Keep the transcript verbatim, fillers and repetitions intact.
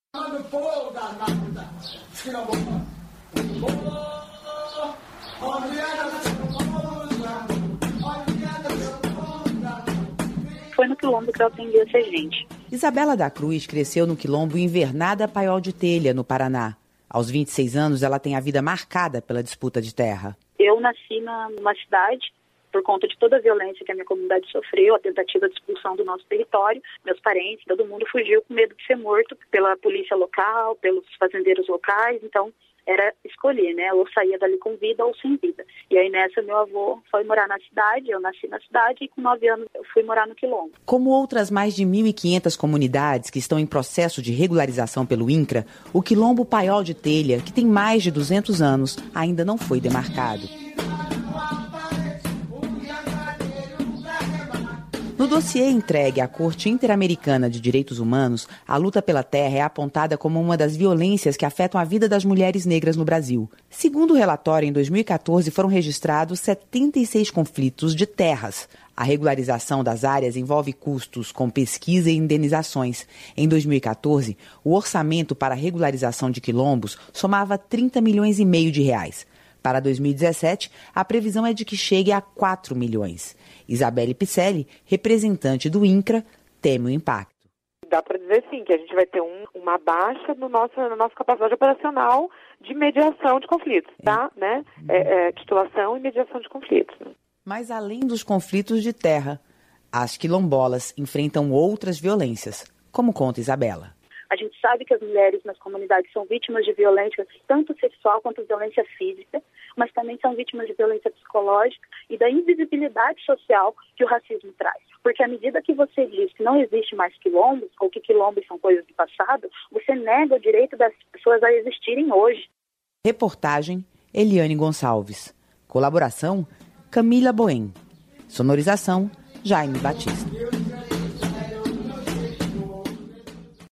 Foi no quilombo que eu aprendi a ser gente. Isabela da Cruz cresceu no quilombo Invernada Paiol de Telha, no Paraná. Aos vinte e seis anos, ela tem a vida marcada pela disputa de terra. Eu nasci na, numa cidade, por conta de toda a violência que a minha comunidade sofreu, a tentativa de expulsão do nosso território, meus parentes, todo mundo fugiu com medo de ser morto pela polícia local, pelos fazendeiros locais, então era escolher, né? Ou saía dali com vida ou sem vida. E aí nessa meu avô foi morar na cidade, eu nasci na cidade e com nove anos eu fui morar no quilombo. Como outras mais de mil e quinhentas comunidades que estão em processo de regularização pelo INCRA, o quilombo Paiol de Telha, que tem mais de duzentos anos, ainda não foi demarcado. No dossiê entregue à Corte Interamericana de Direitos Humanos, a luta pela terra é apontada como uma das violências que afetam a vida das mulheres negras no Brasil. Segundo o relatório, em dois mil e quatorze foram registrados setenta e seis conflitos de terras. A regularização das áreas envolve custos com pesquisa e indenizações. Em dois mil e quatorze, o orçamento para a regularização de quilombos somava trinta milhões e meio de reais. Para dois mil e dezessete, a previsão é de que chegue a quatro milhões. Isabelle Picelli, representante do INCRA, teme o impacto. Dá para dizer sim que a gente vai ter um, uma baixa no nosso, na nossa capacidade operacional de mediação de conflitos, tá? É. Né? É, é, titulação e mediação de conflitos. Mas além dos conflitos de terra, as quilombolas enfrentam outras violências, como conta Isabela. A gente sabe que as mulheres nas comunidades são vítimas de violência, tanto sexual quanto violência física, mas também são vítimas de violência psicológica e da invisibilidade social que o racismo traz. Porque à medida que você diz que não existe mais quilombos, ou que quilombos são coisas do passado, você nega o direito das pessoas a existirem hoje. Reportagem, Eliane Gonçalves. Colaboração, Camila Boem. Sonorização, Jaime Batista.